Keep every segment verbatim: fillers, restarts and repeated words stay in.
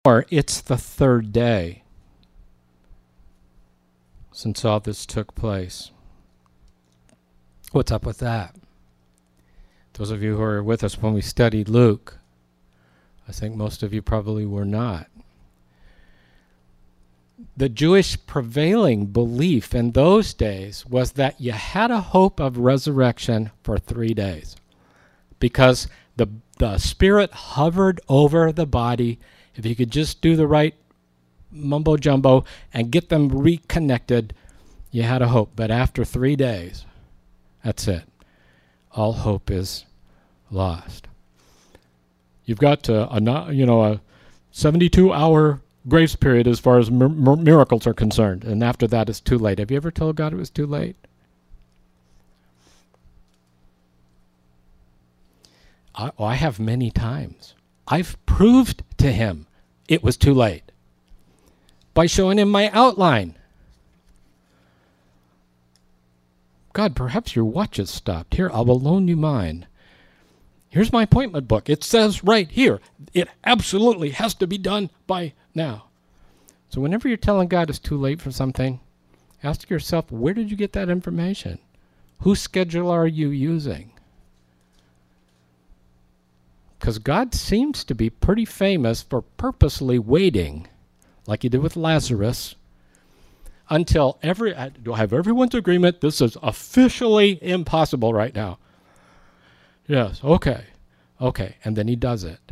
Or it's the third day since all this took place. What's up with that? Those of you who were with us when we studied Luke, I think most of you probably were not. The Jewish prevailing belief in those days was that you had a hope of resurrection for three days because the, the Spirit hovered over the body. If you could just do the right mumbo jumbo and get them reconnected, you had a hope. But after three days, that's it. All hope is lost. You've got to, a, you know, a seventy-two hour grace period as far as mir- mir- miracles are concerned, and after that it's too late. Have you ever told God it was too late? I, oh, I have many times. I've proved to him it was too late by showing him my outline. God, perhaps your watch has stopped. Here, I will loan you mine. Here's my appointment book. It says right here, it absolutely has to be done by now. So whenever you're telling God it's too late for something, ask yourself, where did you get that information? Whose schedule are you using? Because God seems to be pretty famous for purposely waiting, like he did with Lazarus, until every, do I have everyone's agreement? This is officially impossible right now. Yes, okay, okay, and then he does it.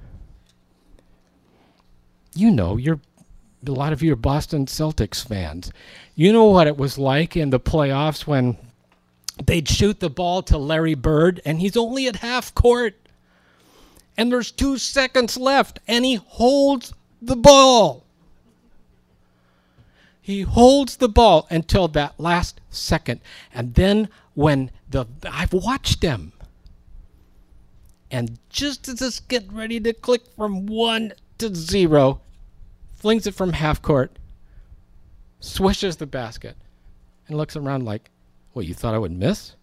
You know, you're, a lot of you are Boston Celtics fans. You know what it was like in the playoffs when they'd shoot the ball to Larry Bird, and he's only at half court, and there's two seconds left, and he holds the ball. He holds the ball until that last second, and then when the, I've watched him, and just as it's getting ready to click from one to zero, flings it from half court, swishes the basket, and looks around like, what, you thought I would miss?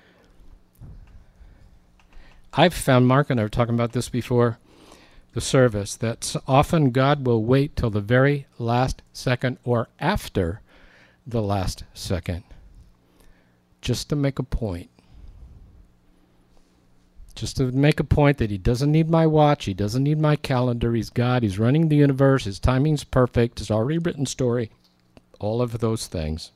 I've found, Mark and I were talking about this before the service, that often God will wait till the very last second or after the last second just to make a point. Just to make a point that he doesn't need my watch, he doesn't need my calendar, he's God, he's running the universe, his timing's perfect, his already written story, all of those things.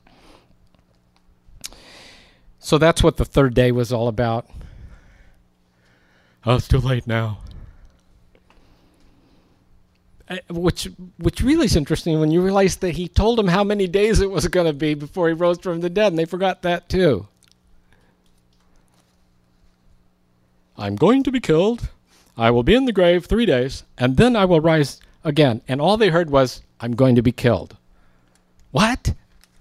So that's what the third day was all about. Oh, it's too late now. Uh, which which really is interesting when you realize that he told them how many days it was going to be before he rose from the dead, and they forgot that too. I'm going to be killed. I will be in the grave three days, and then I will rise again. And all they heard was, I'm going to be killed. What?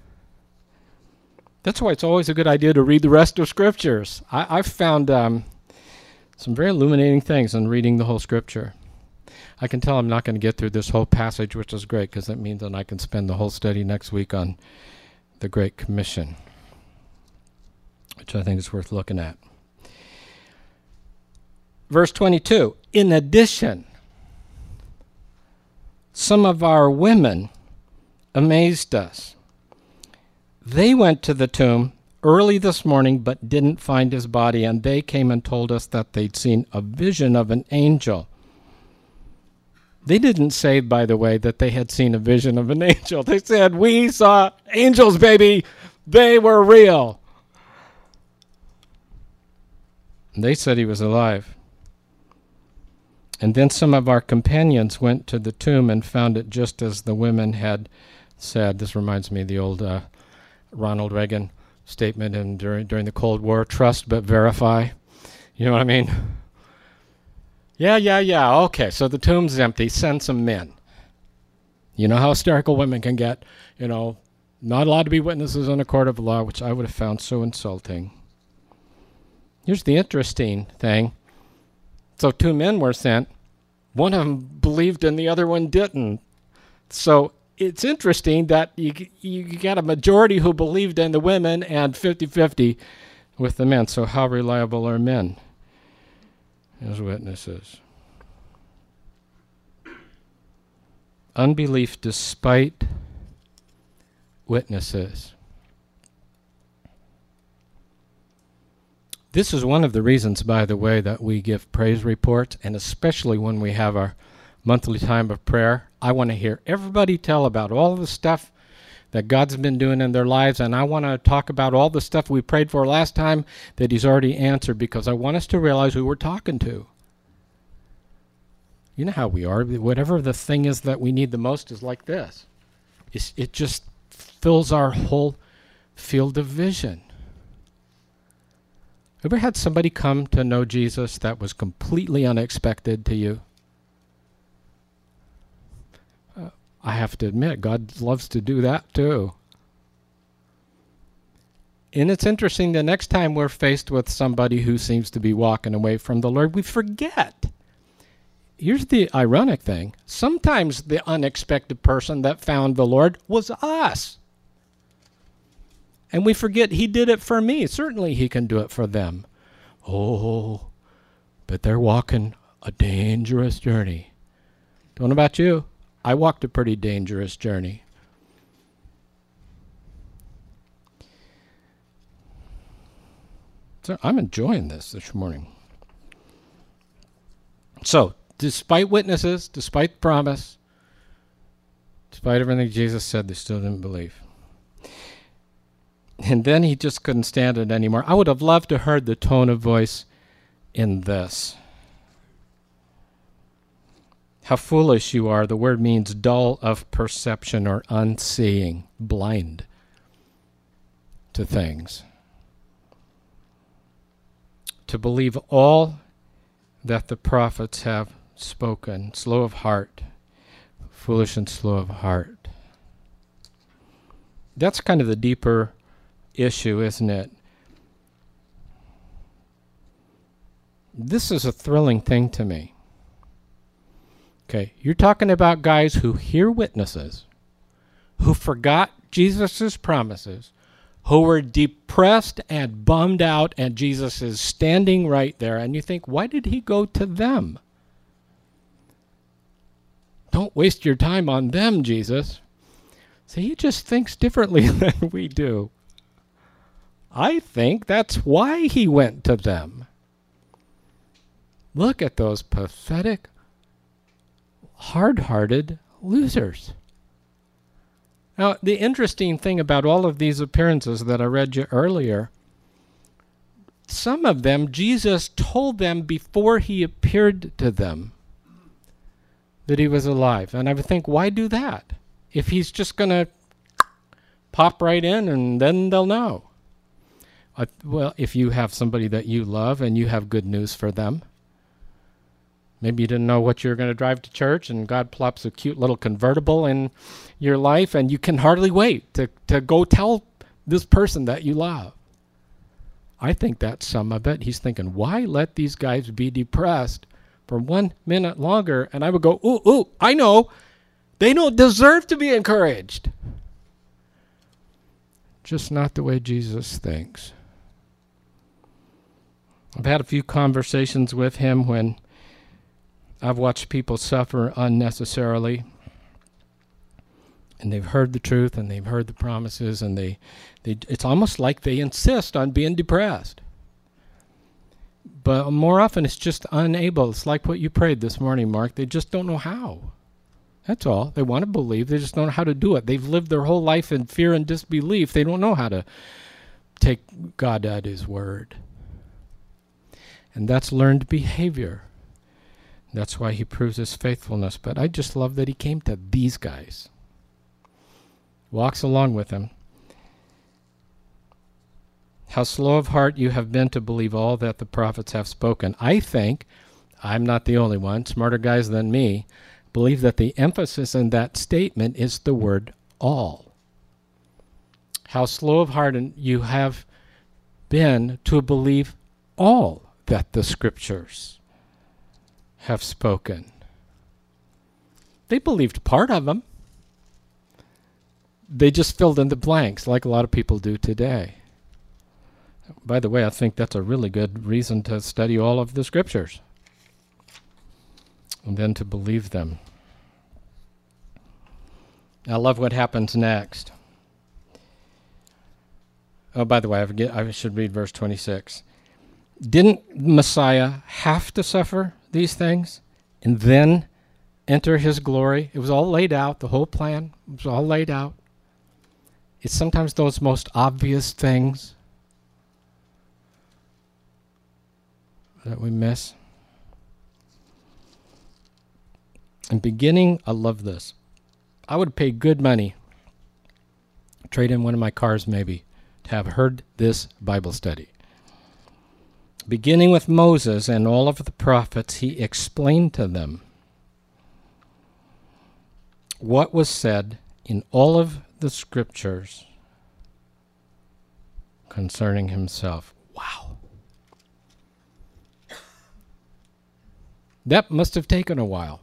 That's why it's always a good idea to read the rest of Scriptures. I, I've found um, some very illuminating things in reading the whole Scripture. I can tell I'm not going to get through this whole passage, which is great, because that means that I can spend the whole study next week on the Great Commission, which I think is worth looking at. Verse twenty-two, in addition, some of our women amazed us. They went to the tomb early this morning but didn't find his body, and they came and told us that they'd seen a vision of an angel. They didn't say, by the way, that they had seen a vision of an angel. They said, we saw angels, baby. They were real. And they said he was alive. And then some of our companions went to the tomb and found it just as the women had said. This reminds me of the old uh, Ronald Reagan statement in, during, during the Cold War, trust but verify. You know what I mean? Yeah, yeah, yeah, okay, so the tomb's empty. Send some men. You know how hysterical women can get. You know, not allowed to be witnesses in a court of law, which I would have found so insulting. Here's the interesting thing. So two men were sent. One of them believed and the other one didn't. So it's interesting that you you got a majority who believed in the women and fifty-fifty with the men. So how reliable are men as witnesses? Unbelief despite witnesses. This is one of the reasons, by the way, that we give praise reports, and especially when we have our monthly time of prayer. I want to hear everybody tell about all the stuff that God's been doing in their lives, and I want to talk about all the stuff we prayed for last time that he's already answered, because I want us to realize who we're talking to. You know how we are. Whatever the thing is that we need the most is like this. It's, it just fills our whole field of vision. Ever had somebody come to know Jesus that was completely unexpected to you? Uh, I have to admit, God loves to do that too. And it's interesting, the next time we're faced with somebody who seems to be walking away from the Lord, we forget. Here's the ironic thing. Sometimes the unexpected person that found the Lord was us. And we forget he did it for me. Certainly he can do it for them. Oh, but they're walking a dangerous journey. Don't know about you. I walked a pretty dangerous journey. So I'm enjoying this this morning. So, despite witnesses, despite promise, despite everything Jesus said, they still didn't believe. And then he just couldn't stand it anymore. I would have loved to heard the tone of voice in this. How foolish you are. The word means dull of perception or unseeing, blind to things. To believe all that the prophets have spoken, slow of heart, foolish and slow of heart. That's kind of the deeper issue, isn't it? This is a thrilling thing to me. Okay, you're talking about guys who hear witnesses, who forgot Jesus' promises, who were depressed and bummed out, and Jesus is standing right there, and you think, why did he go to them? Don't waste your time on them, Jesus. See, he just thinks differently than we do. I think that's why he went to them. Look at those pathetic, hard-hearted losers. Now, the interesting thing about all of these appearances that I read you earlier, some of them, Jesus told them before he appeared to them that he was alive. And I would think, why do that? If he's just going to pop right in and then they'll know. Uh, well, if you have somebody that you love and you have good news for them, maybe you didn't know what you were going to drive to church, and God plops a cute little convertible in your life, and you can hardly wait to, to go tell this person that you love. I think that's some of it. He's thinking, why let these guys be depressed for one minute longer? And I would go, ooh, ooh, I know. They don't deserve to be encouraged. Just not the way Jesus thinks. I've had a few conversations with him when I've watched people suffer unnecessarily, and they've heard the truth and they've heard the promises, and they, they it's almost like they insist on being depressed. But more often it's just unable. It's like what you prayed this morning, Mark. They just don't know how. That's all. They want to believe. They just don't know how to do it. They've lived their whole life in fear and disbelief. They don't know how to take God at his word. And that's learned behavior. That's why he proves his faithfulness. But I just love that he came to these guys. Walks along with them. How slow of heart you have been to believe all that the prophets have spoken. I think, I'm not the only one, smarter guys than me, believe that the emphasis in that statement is the word all. How slow of heart you have been to believe all that the scriptures have spoken. They believed part of them. They just filled in the blanks like a lot of people do today. By the way, I think that's a really good reason to study all of the scriptures and then to believe them. I love what happens next. Oh, by the way, I forget, I should read verse twenty-six. Didn't Messiah have to suffer these things and then enter his glory? It was all laid out, the whole plan was all laid out. It's sometimes those most obvious things that we miss. And beginning, I love this. I would pay good money, trade in one of my cars maybe, to have heard this Bible study. Beginning with Moses and all of the prophets, he explained to them what was said in all of the scriptures concerning himself. Wow. That must have taken a while.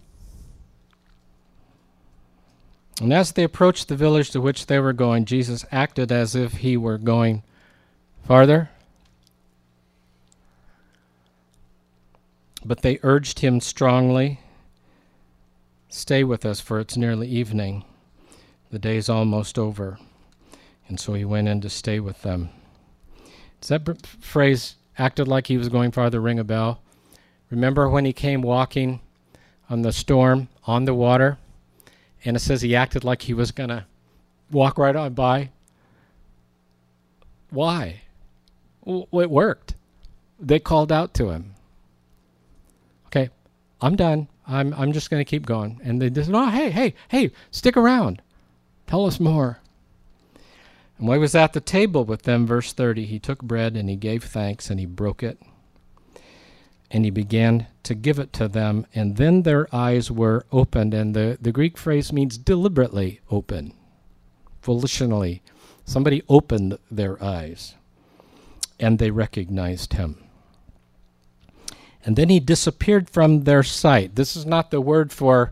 And as they approached the village to which they were going, Jesus acted as if he were going farther. But they urged him strongly, "Stay with us, for it's nearly evening. The day's almost over." And so he went in to stay with them. Does that b- phrase, acted like he was going farther, ring a bell? Remember when he came walking on the storm, on the water? And it says he acted like he was going to walk right on by. Why? Well, it worked. They called out to him. Okay, I'm done. I'm I'm just going to keep going. And they just, oh, hey, hey, hey, stick around. Tell us more. And when he was at the table with them, verse thirty, he took bread and he gave thanks and he broke it. And he began to give it to them, and then their eyes were opened. And the, the Greek phrase means deliberately open, volitionally. Somebody opened their eyes, and they recognized him. And then he disappeared from their sight. This is not the word for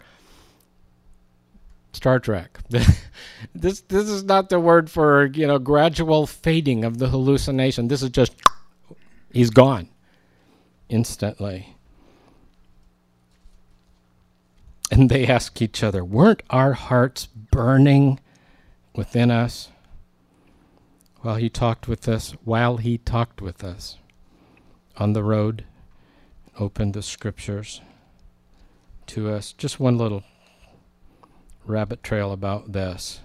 Star Trek. this this is not the word for, you know, gradual fading of the hallucination. This is just, he's gone. Instantly. And they ask each other, weren't our hearts burning within us while he talked with us, while he talked with us on the road, opened the scriptures to us? Just one little rabbit trail about this.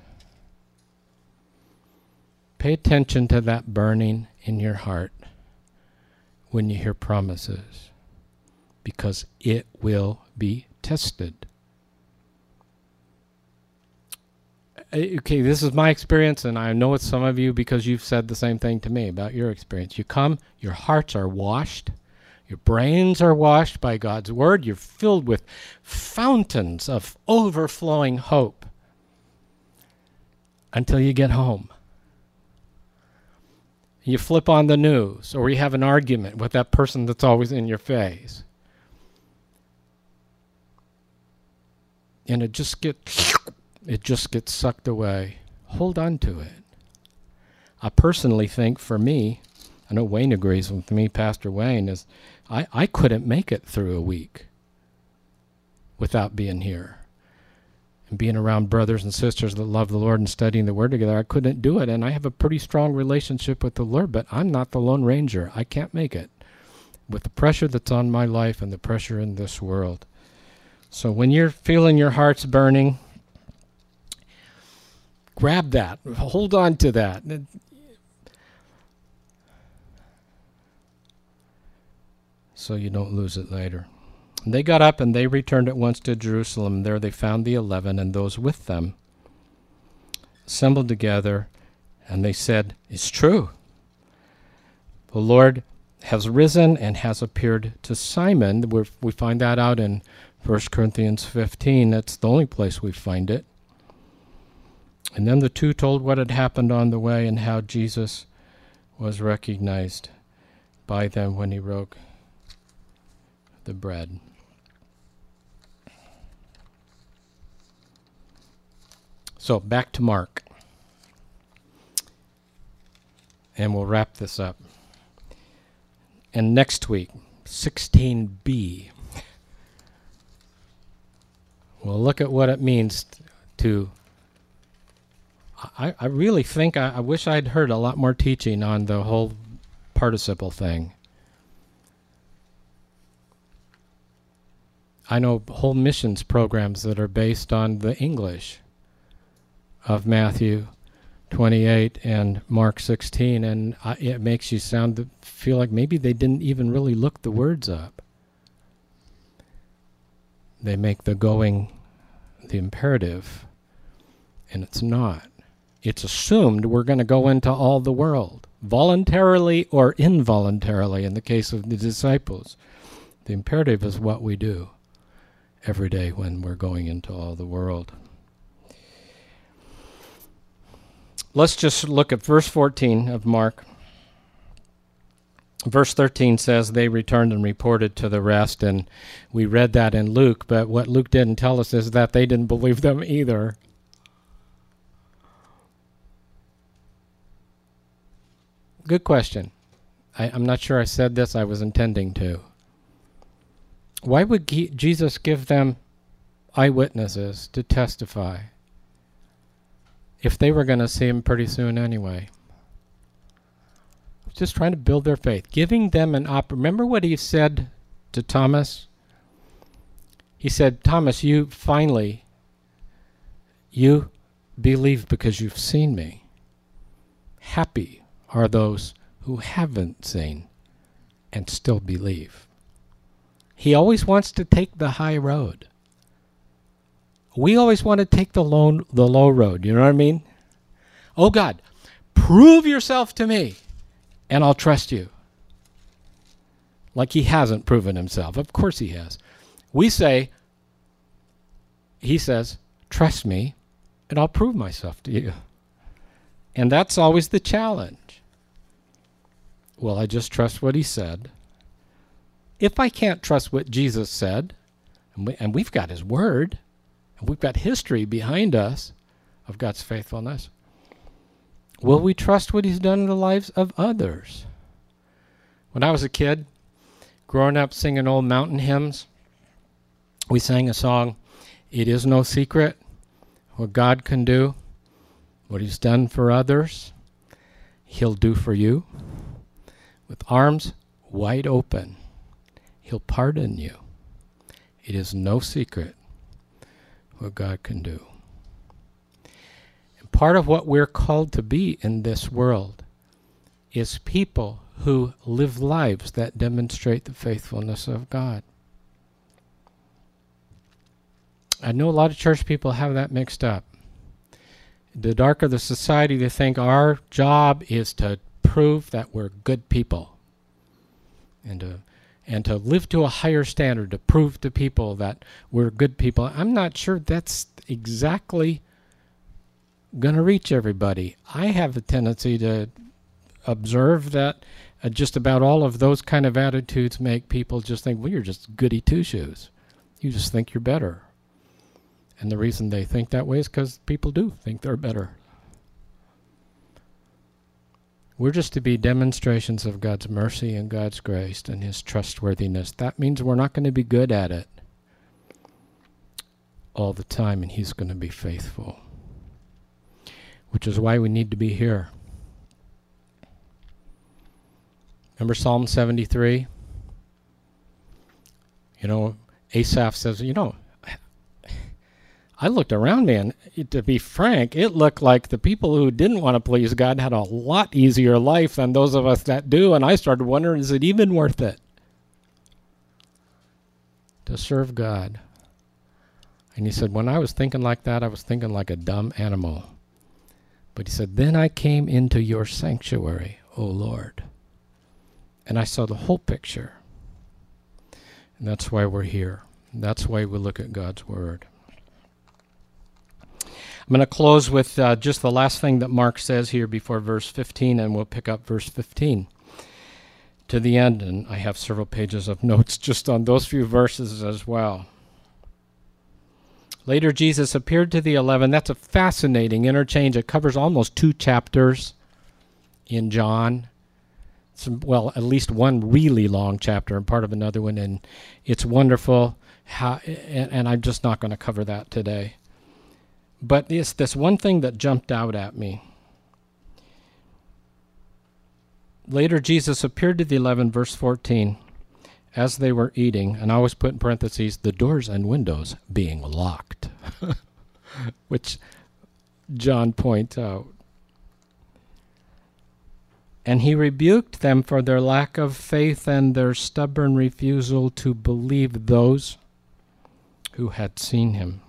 Pay attention to that burning in your heart when you hear promises, because it will be tested. Okay, this is my experience, and I know it's some of you because you've said the same thing to me about your experience. You come, your hearts are washed, your brains are washed by God's word, you're filled with fountains of overflowing hope until you get home. You flip on the news, or you have an argument with that person that's always in your face. And it just gets, it just gets sucked away. Hold on to it. I personally think for me, I know Wayne agrees with me, Pastor Wayne, is I, I couldn't make it through a week without being here. And being around brothers and sisters that love the Lord and studying the Word together. I couldn't do it, and I have a pretty strong relationship with the Lord, but I'm not the Lone Ranger. I can't make it with the pressure that's on my life and the pressure in this world. So when you're feeling your heart's burning, grab that. Hold on to that. So you don't lose it later. And they got up and they returned at once to Jerusalem. There they found the eleven and those with them assembled together, and they said, "It's true. The Lord has risen and has appeared to Simon." We're, we find that out in First Corinthians fifteen. That's the only place we find it. And then the two told what had happened on the way and how Jesus was recognized by them when he broke the bread. So back to Mark. And we'll wrap this up. And next week, sixteen b, we'll look at what it means to I, I really think I, I wish I'd heard a lot more teaching on the whole participle thing. I know whole missions programs that are based on the English of Matthew twenty-eight and Mark sixteen, and I, it makes you sound feel like maybe they didn't even really look the words up. They make the going the imperative, and it's not. It's assumed we're going to go into all the world, voluntarily or involuntarily in the case of the disciples. The imperative is what we do every day when we're going into all the world. Let's just look at verse fourteen of Mark. Verse thirteen says, they returned and reported to the rest, and we read that in Luke, but what Luke didn't tell us is that they didn't believe them either. Good question. I, I'm not sure I said this. I was intending to. Why would he, Jesus give them eyewitnesses to testify if they were going to see him pretty soon anyway? Just trying to build their faith. Giving them an op. Remember what he said to Thomas? He said, Thomas, you finally, you believe because you've seen me. Happy are those who haven't seen and still believe. He always wants to take the high road. We always want to take the low, the low road. You know what I mean? Oh God, prove yourself to me and I'll trust you. Like he hasn't proven himself. Of course he has. We say, he says, trust me and I'll prove myself to you. And that's always the challenge. Well, I just trust what he said. If I can't trust what Jesus said, and, we, and we've got his word, and we've got history behind us of God's faithfulness, will we trust what he's done in the lives of others? When I was a kid, growing up singing old mountain hymns, we sang a song, it is no secret what God can do, what he's done for others, he'll do for you. With arms wide open, he'll pardon you. It is no secret what God can do. And part of what we're called to be in this world is people who live lives that demonstrate the faithfulness of God. I know a lot of church people have that mixed up. The darker the society, they think our job is to prove that we're good people and to and to live to a higher standard, to prove to people that we're good people. I'm not sure that's exactly going to reach everybody. I have a tendency to observe that uh, just about all of those kind of attitudes make people just think, well, you're just goody two-shoes. You just think you're better. And the reason they think that way is because people do think they're better. We're just to be demonstrations of God's mercy and God's grace and his trustworthiness. That means we're not going to be good at it all the time, and he's going to be faithful. Which is why we need to be here. Remember Psalm seventy-three? You know, Asaph says, you know, I looked around me, and to be frank, it looked like the people who didn't want to please God had a lot easier life than those of us that do, and I started wondering, is it even worth it to serve God? And he said, when I was thinking like that, I was thinking like a dumb animal. But he said, then I came into your sanctuary, O Lord, and I saw the whole picture. And that's why we're here. That's why we look at God's word. I'm going to close with uh, just the last thing that Mark says here before verse fifteen, and we'll pick up verse fifteen to the end, and I have several pages of notes just on those few verses as well. Later, Jesus appeared to the eleven. That's a fascinating interchange. It covers almost two chapters in John. Some, well, at least one really long chapter and part of another one, and it's wonderful. How, and, and I'm just not going to cover that today. But it's this one thing that jumped out at me. Later, Jesus appeared to the eleven, verse fourteen, as they were eating, and I always put in parentheses, the doors and windows being locked, which John points out. And he rebuked them for their lack of faith and their stubborn refusal to believe those who had seen him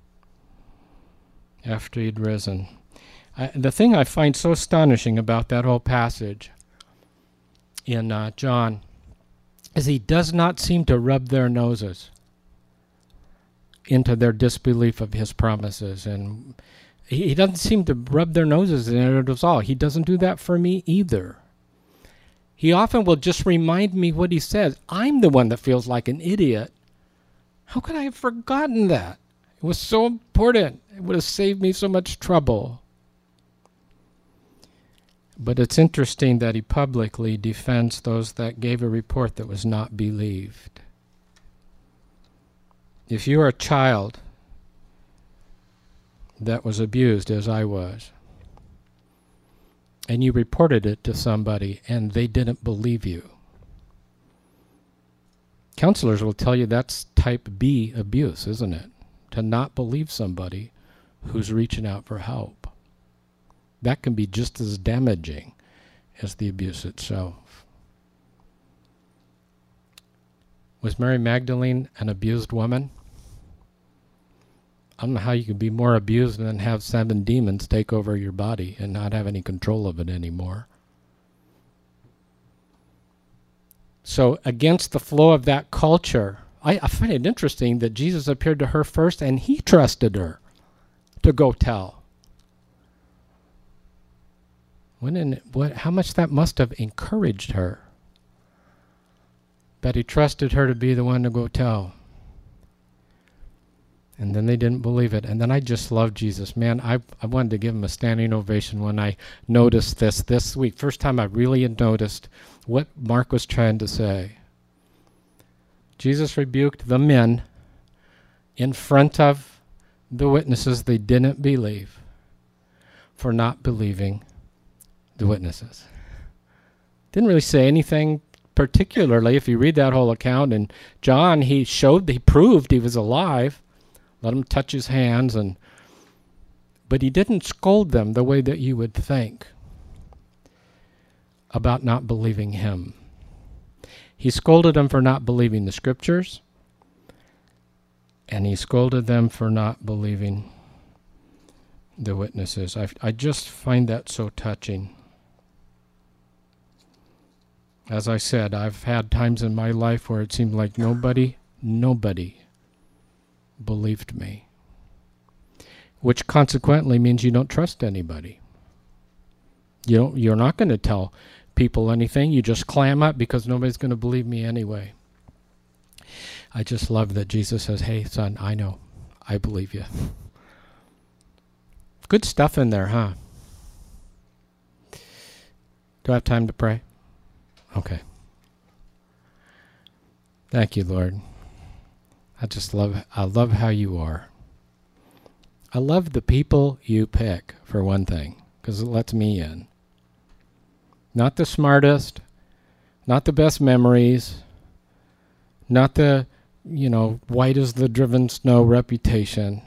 after he'd risen. I, the thing I find so astonishing about that whole passage in uh, John is he does not seem to rub their noses into their disbelief of his promises, and he, he doesn't seem to rub their noses in it at all. He doesn't do that for me either. He often will just remind me what he says. I'm the one that feels like an idiot. How could I have forgotten that? It was so important. It would have saved me so much trouble. But it's interesting that he publicly defends those that gave a report that was not believed. If you are a child that was abused, as I was, and you reported it to somebody and they didn't believe you, counselors will tell you that's type B abuse, isn't it? To not believe somebody who's reaching out for help. That can be just as damaging as the abuse itself. Was Mary Magdalene an abused woman? I don't know how you could be more abused than have seven demons take over your body and not have any control of it anymore. So against the flow of that culture, I, I find it interesting that Jesus appeared to her first and he trusted her to go tell. When in, what, how much that must have encouraged her. That he trusted her to be the one to go tell. And then they didn't believe it. And then I just loved Jesus. Man, I, I wanted to give him a standing ovation when I noticed this this week. First time I really had noticed what Mark was trying to say. Jesus rebuked the men in front of the witnesses they didn't believe for not believing the witnesses. Didn't really say anything particularly. If you read that whole account in John, he showed, he proved he was alive. Let him touch his hands, and but he didn't scold them the way that you would think about not believing him. He scolded them for not believing the scriptures, and he scolded them for not believing the witnesses. I, I just find that so touching. As I said, I've had times in my life where it seemed like nobody, nobody believed me, which consequently means you don't trust anybody. You don't, you're not going to tell people anything. You just clam up because nobody's going to believe me anyway. I just love that Jesus says, hey, son, I know. I believe you. Good stuff in there, huh? Do I have time to pray? Okay. Thank you, Lord. I just love, I love how you are. I love the people you pick, for one thing, because it lets me in. Not the smartest, not the best memories, not the, you know, white as the driven snow reputation.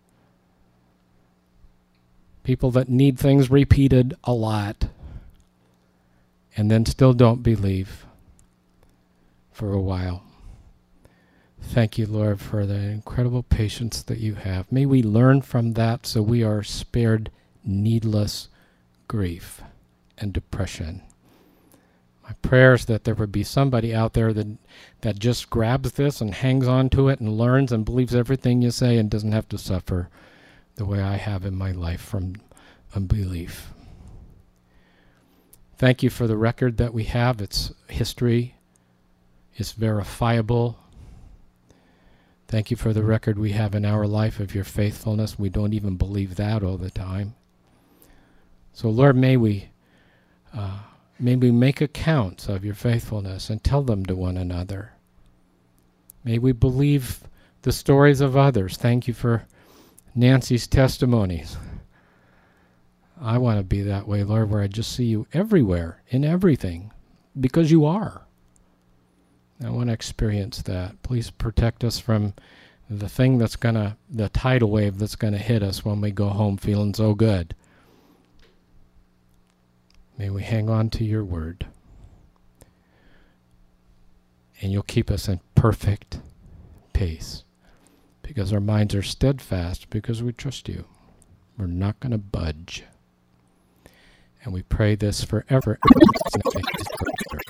People that need things repeated a lot and then still don't believe for a while. Thank you, Lord, for the incredible patience that you have. May we learn from that so we are spared needless grief and depression. My prayer is that there would be somebody out there that, that just grabs this and hangs on to it and learns and believes everything you say and doesn't have to suffer the way I have in my life from unbelief. Thank you for the record that we have. It's history. It's verifiable. Thank you for the record we have in our life of your faithfulness. We don't even believe that all the time. So, Lord, may we, uh, may we make accounts of your faithfulness and tell them to one another. May we believe the stories of others. Thank you for Nancy's testimonies. I want to be that way, Lord, where I just see you everywhere, in everything, because you are. I want to experience that. Please protect us from the thing that's going to, the tidal wave that's going to hit us when we go home feeling so good. May we hang on to your word. And you'll keep us in perfect peace, because our minds are steadfast, because we trust you. We're not going to budge. And we pray this forever.